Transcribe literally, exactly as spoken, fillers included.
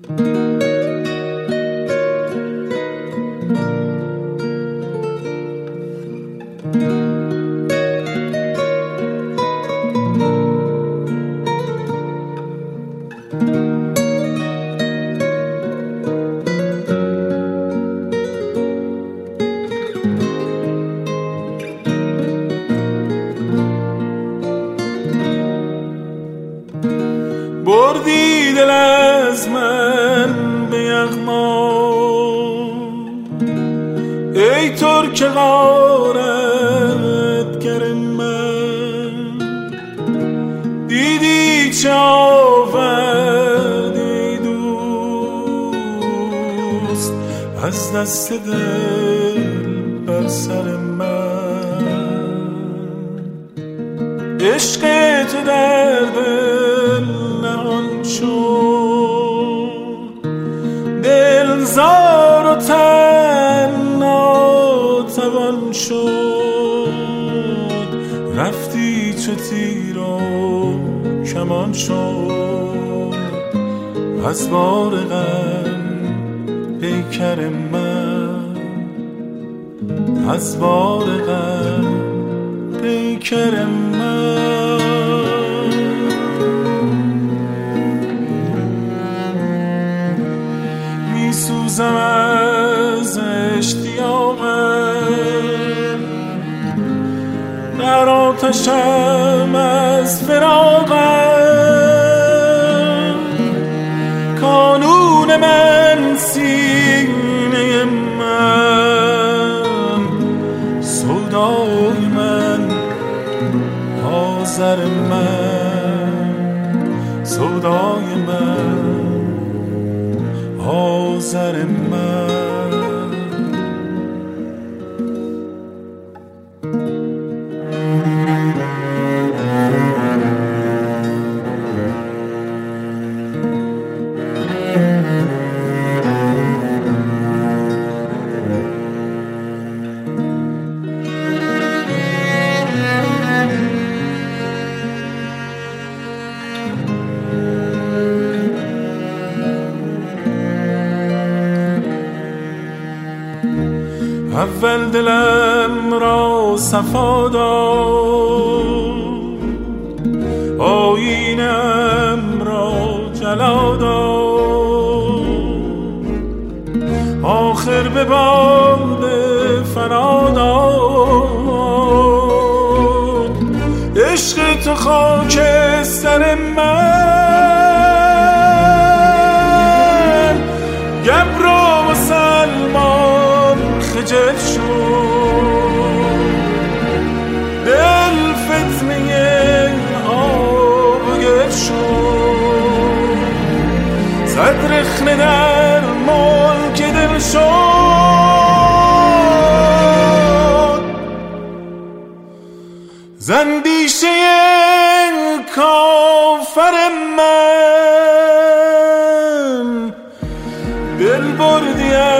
بردی دل از من به یغما، ای ترک غارتگر من. دیدی چه آوردی دوست از دست دل بر سر من. عشق تو در دل نهان شد، دل زار و تن ناتوان شد. رفتی چو تیر و کمان شد، از بار غم پیکر من، از بار غم پیکر من. می سوزم از اشتیاقت، در آتشم از فراقت. کانون من سینه من، سودای من آذر من، سودای من آذر من. اول دلم را صفا داد، آیینم را جلا داد. آخر به باد فنا داد، عشق تو خاک سر من. گبر و مسلمان خجل شد، دل فتنه آب و گل شد. صد رخنه در ملک دل شد، زندیشه کافر من. دل بردی